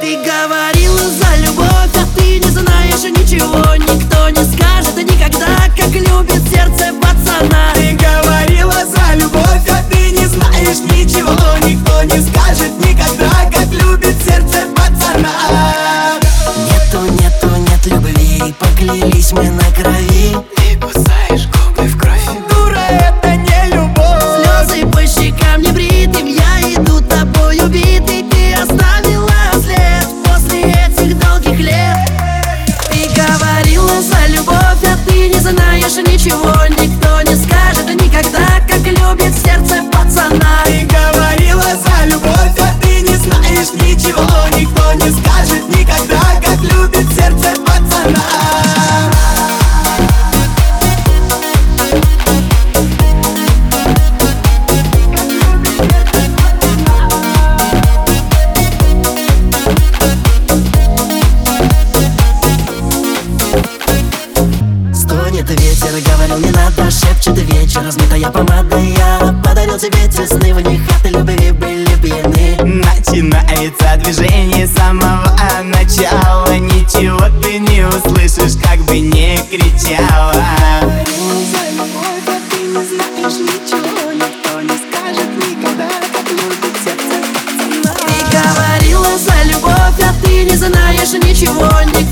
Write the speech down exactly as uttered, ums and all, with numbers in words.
Ты говорила за любовь, а ты не знаешь ничего. Никто не скажет никогда, как любит сердце пацана. Ты говорила за любовь, а ты не знаешь ничего. Никто не скажет никогда, как любит сердце пацана. Нету, нету, нет любви, поклялись мы на крови. Ты кусаешь губы в кровь. Дура, это не любовь. Слезы по щекам небритым, я иду тобой убитый. Ты оставила след после этих долгих лет. Ты говорила за любовь, а ты не знаешь ничего. Никто не скажет никогда, как любит сердце пацана. Ты говорила за любовь, а ты не знаешь ничего. Никто не скажет никогда, как любит сердце пацана. Стонет ветер, говорил не надо, шепчет вечер, размытая помада. Я подарил тебе те сны, в них от любви были пьяны. Начинается движение с самого начала. Ничего ты не услышишь, как бы не кричала. За любовь, а ты не знаешь ничего. Никто не скажет никогда, как любит сердце пацана. Ты говорила за любовь, а ты не знаешь ничего.